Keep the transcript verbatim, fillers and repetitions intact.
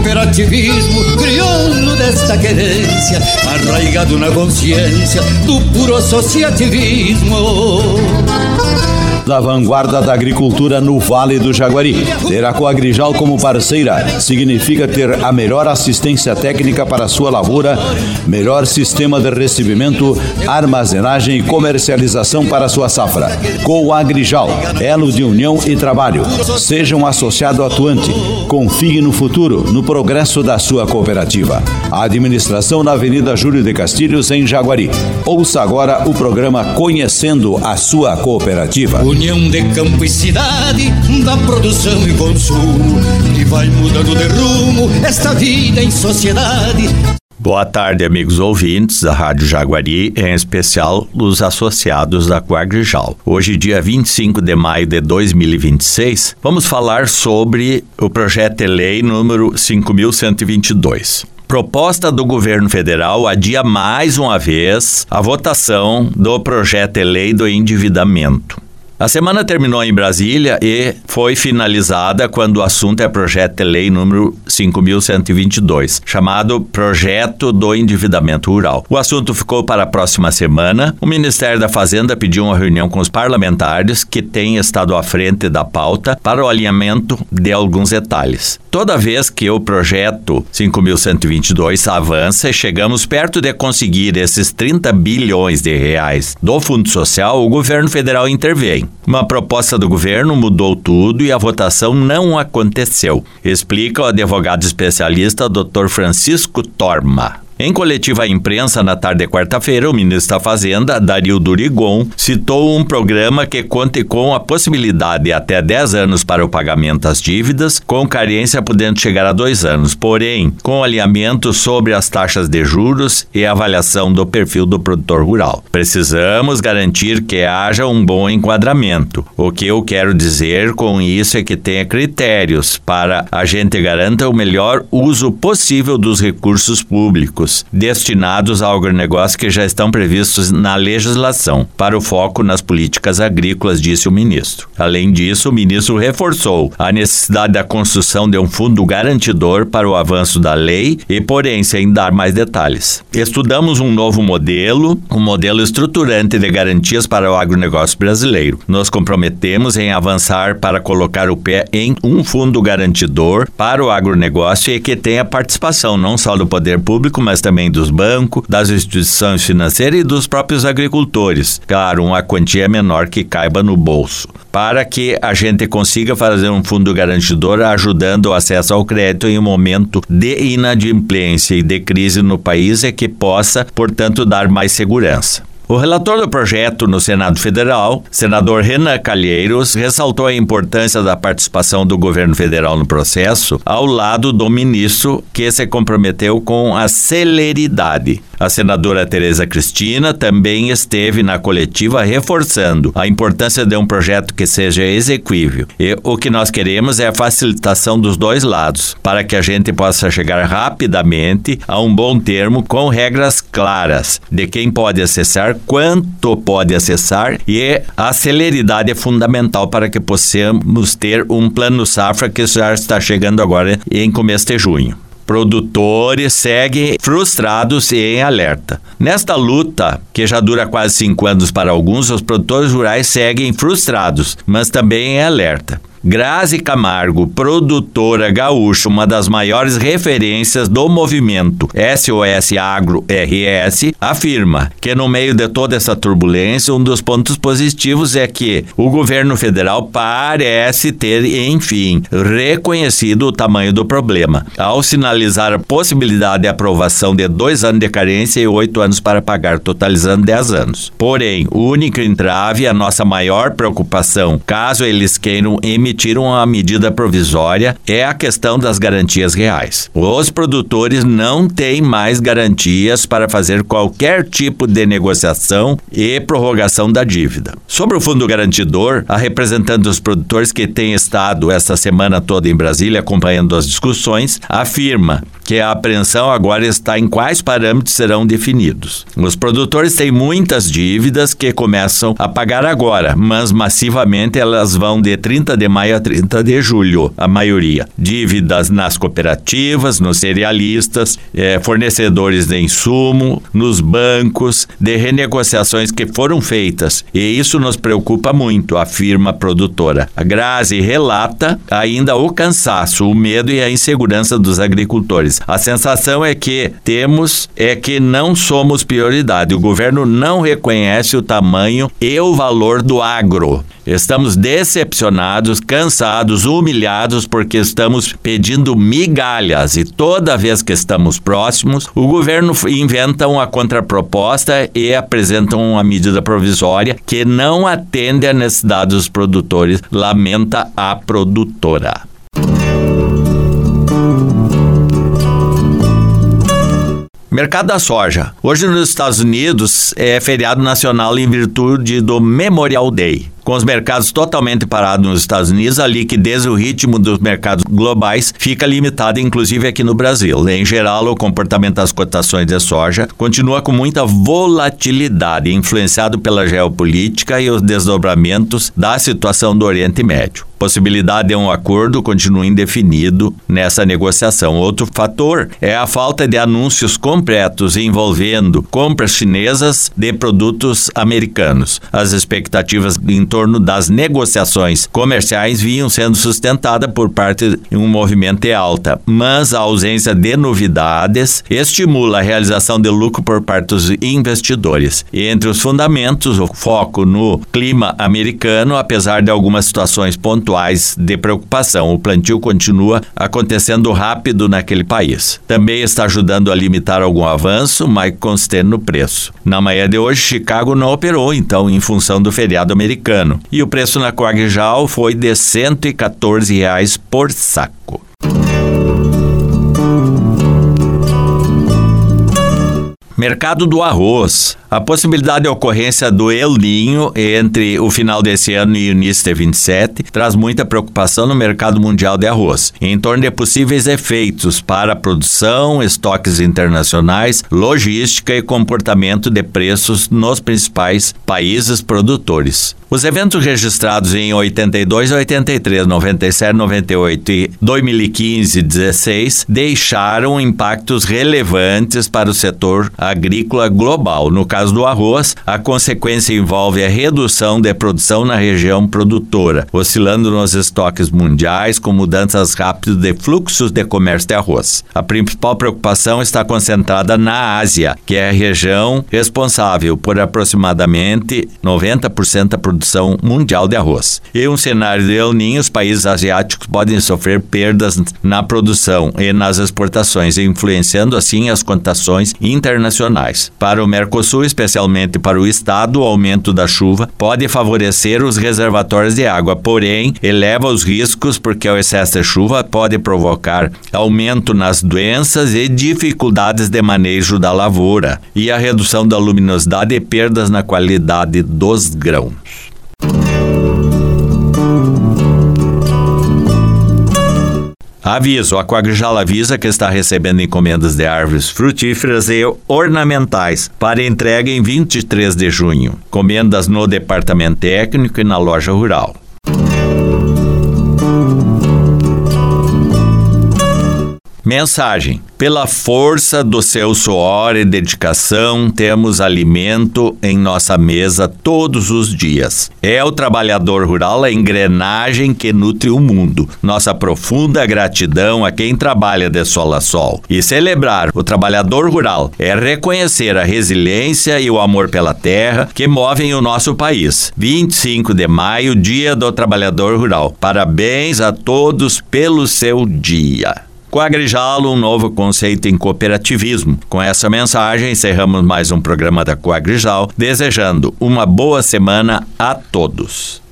cooperativismo crioulo desta querência, arraigado na consciência do puro associativismo. Da vanguarda da agricultura no Vale do Jaguari. Ter a Coagrijal como parceira significa ter a melhor assistência técnica para a sua lavoura, melhor sistema de recebimento, armazenagem e comercialização para a sua safra. Coagrijal, elo de união e trabalho. Seja um associado atuante. Confie no futuro, no progresso da sua cooperativa. A administração na Avenida Júlio de Castilhos, em Jaguari. Ouça agora o programa Conhecendo a Sua Cooperativa. União de campo e cidade, da produção e consumo, que vai mudando de rumo esta vida em sociedade. Boa tarde, amigos ouvintes da Rádio Jaguari, em especial os associados da Coagrijal. Hoje, dia vinte e cinco de maio de dois mil e vinte e seis, vamos falar sobre o projeto de lei número cinco mil cento e vinte e dois. Proposta do governo federal adia mais uma vez a votação do projeto de lei do endividamento. A semana terminou em Brasília e foi finalizada quando o assunto é projeto de lei número cinco mil cento e vinte e dois, chamado Projeto do Endividamento Rural. O assunto ficou para a próxima semana. O Ministério da Fazenda pediu uma reunião com os parlamentares que têm estado à frente da pauta para o alinhamento de alguns detalhes. Toda vez que o projeto cinco mil cento e vinte e dois avança e chegamos perto de conseguir esses trinta bilhões de reais do Fundo Social, o governo federal intervém. Uma proposta do governo mudou tudo e a votação não aconteceu, explica o advogado especialista doutor Francisco Torma. Em coletiva à imprensa na tarde de quarta-feira, o ministro da Fazenda, Darildo Rigon, citou um programa que conte com a possibilidade de até dez anos para o pagamento das dívidas, com carência podendo chegar a dois anos, porém, com alinhamento sobre as taxas de juros e avaliação do perfil do produtor rural. Precisamos garantir que haja um bom enquadramento. O que eu quero dizer com isso é que tenha critérios para a gente garanta o melhor uso possível dos recursos públicos destinados ao agronegócio que já estão previstos na legislação, para o foco nas políticas agrícolas, disse o ministro. Além disso, o ministro reforçou a necessidade da construção de um fundo garantidor para o avanço da lei e, porém, sem dar mais detalhes. Estudamos um novo modelo, um modelo estruturante de garantias para o agronegócio brasileiro. Nos comprometemos em avançar para colocar o pé em um fundo garantidor para o agronegócio e que tenha participação não só do poder público, mas também dos bancos, das instituições financeiras e dos próprios agricultores. Claro, uma quantia menor que caiba no bolso, para que a gente consiga fazer um fundo garantidor ajudando o acesso ao crédito em um momento de inadimplência e de crise no país e que possa, portanto, dar mais segurança. O relator do projeto no Senado Federal, senador Renan Calheiros, ressaltou a importância da participação do governo federal no processo, ao lado do ministro que se comprometeu com a celeridade. A senadora Tereza Cristina também esteve na coletiva reforçando a importância de um projeto que seja exequível. E o que nós queremos é a facilitação dos dois lados, para que a gente possa chegar rapidamente a um bom termo com regras claras de quem pode acessar, quanto pode acessar, e a celeridade é fundamental para que possamos ter um plano safra que já está chegando agora em começo de junho. Produtores seguem frustrados e em alerta. Nesta luta, que já dura quase cinco anos para alguns, os produtores rurais seguem frustrados, mas também em alerta. Grazi Camargo, produtora gaúcha, uma das maiores referências do movimento S O S Agro R S, afirma que no meio de toda essa turbulência, um dos pontos positivos é que o governo federal parece ter, enfim, reconhecido o tamanho do problema, ao sinalizar a possibilidade de aprovação de dois anos de carência e oito anos para pagar, totalizando dez anos. Porém, o único entrave, a nossa maior preocupação, caso eles queiram emitir emitir uma medida provisória, é a questão das garantias reais. Os produtores não têm mais garantias para fazer qualquer tipo de negociação e prorrogação da dívida. Sobre o fundo garantidor, a representante dos produtores que tem estado esta semana toda em Brasília acompanhando as discussões, afirma que a apreensão agora está em quais parâmetros serão definidos. Os produtores têm muitas dívidas que começam a pagar agora, mas massivamente elas vão de trinta de maio maio a trinta de julho, a maioria. Dívidas nas cooperativas, nos cerealistas, eh, fornecedores de insumo, nos bancos, de renegociações que foram feitas. E isso nos preocupa muito, afirma a produtora. A Grazi relata ainda o cansaço, o medo e a insegurança dos agricultores. A sensação é que temos é que não somos prioridade. O governo não reconhece o tamanho e o valor do agro. Estamos decepcionados, cansados, humilhados porque estamos pedindo migalhas e toda vez que estamos próximos, o governo inventa uma contraproposta e apresenta uma medida provisória que não atende à necessidade dos produtores, lamenta a produtora. Mercado da soja. Hoje nos Estados Unidos é feriado nacional em virtude do Memorial Day. Com os mercados totalmente parados nos Estados Unidos, a liquidez e o ritmo dos mercados globais fica limitada, inclusive aqui no Brasil. Em geral, o comportamento das cotações de soja continua com muita volatilidade, influenciado pela geopolítica e os desdobramentos da situação do Oriente Médio. Possibilidade de um acordo continua indefinido nessa negociação. Outro fator é a falta de anúncios concretos envolvendo compras chinesas de produtos americanos. As expectativas em torno das negociações comerciais vinham sendo sustentadas por parte de um movimento de alta, mas a ausência de novidades estimula a realização de lucro por parte dos investidores. E entre os fundamentos, o foco no clima americano, apesar de algumas situações pontuais de preocupação. O plantio continua acontecendo rápido naquele país. Também está ajudando a limitar algum avanço, mas constando no preço. Na manhã de hoje, Chicago não operou, então, em função do feriado americano. E o preço na Coagrijal foi de cento e quatorze reais por saco. Mercado do arroz. A possibilidade de ocorrência do El Niño entre o final desse ano e o início de vinte e sete traz muita preocupação no mercado mundial de arroz, em torno de possíveis efeitos para a produção, estoques internacionais, logística e comportamento de preços nos principais países produtores. Os eventos registrados em oitenta e dois, oitenta e três, noventa e sete, noventa e oito e dois mil e quinze e dezesseis deixaram impactos relevantes para o setor agrícola global. No caso do arroz, a consequência envolve a redução de produção na região produtora, oscilando nos estoques mundiais com mudanças rápidas de fluxos de comércio de arroz. A principal preocupação está concentrada na Ásia, que é a região responsável por aproximadamente noventa por cento da produção mundial de arroz. Em um cenário de El Niño, os países asiáticos podem sofrer perdas na produção e nas exportações, influenciando assim as cotações internacionais. Para o Mercosul, especialmente para o estado, o aumento da chuva pode favorecer os reservatórios de água, porém eleva os riscos porque o excesso de chuva pode provocar aumento nas doenças e dificuldades de manejo da lavoura e a redução da luminosidade e perdas na qualidade dos grãos. Aviso, a Coagrijal avisa que está recebendo encomendas de árvores frutíferas e ornamentais para entrega em vinte e três de junho. Encomendas no departamento técnico e na loja rural. Mensagem: pela força do seu suor e dedicação, temos alimento em nossa mesa todos os dias. É o trabalhador rural a engrenagem que nutre o mundo. Nossa profunda gratidão a quem trabalha de sol a sol. E celebrar o trabalhador rural é reconhecer a resiliência e o amor pela terra que movem o nosso país. vinte e cinco de maio, Dia do Trabalhador Rural. Parabéns a todos pelo seu dia. Coagrijal, um novo conceito em cooperativismo. Com essa mensagem, encerramos mais um programa da Coagrijal, desejando uma boa semana a todos.